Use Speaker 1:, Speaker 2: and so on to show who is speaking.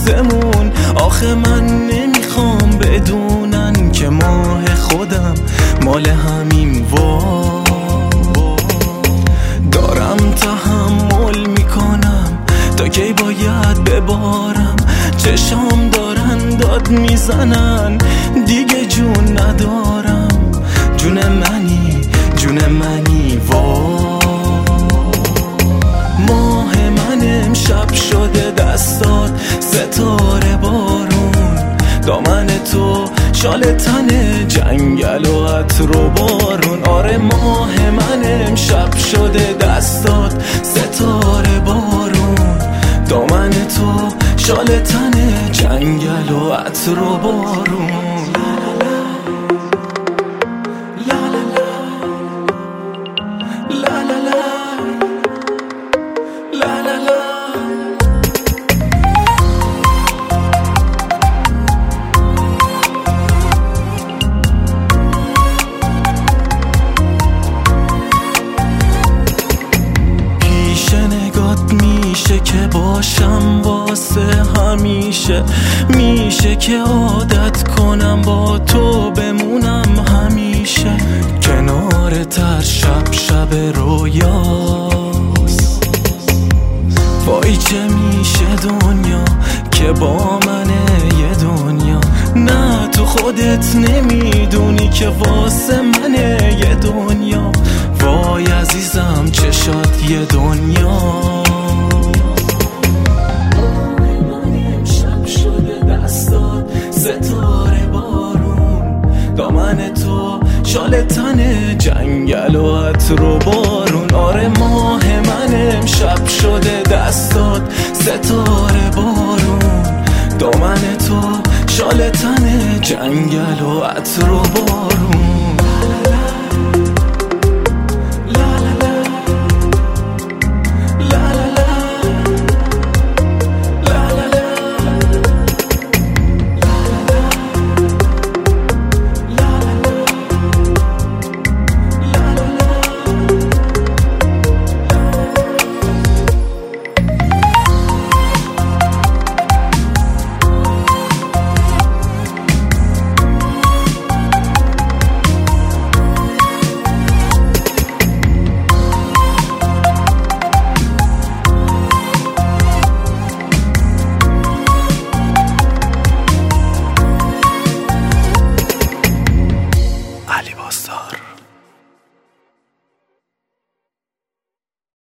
Speaker 1: وقتمون. آخه من نمیخوام بدونن که ماه خودم مال همین دارم تحمل میکنم تا کی باید ببارم. چشام دارن داد میزنن دیگه جون ندارم. جون منی ماه من امشب شده دستات ستاره بارون. دامن تو شال تنه جنگل و عطر و بارون. آره ماه من امشب شده دستات ستاره بارون. دامن تو شال تنه جنگل و عطر و بارون. میشه که باشم واسه همیشه، میشه که عادت کنم با تو بمونم همیشه. کنار تر شب رویاست. وای چه میشه دنیا که با منه یه دنیا. نه تو خودت نمیدونی که واسه منه یه دنیا. وای عزیزم چشات یه دنیا. ستاره بارون. دامن تو شال تنه جنگل و عطر و بارون. آره ماه من امشب شده دستات ستاره بارون. دامن تو شال تنه جنگل و عطر و بارون. علی باستار.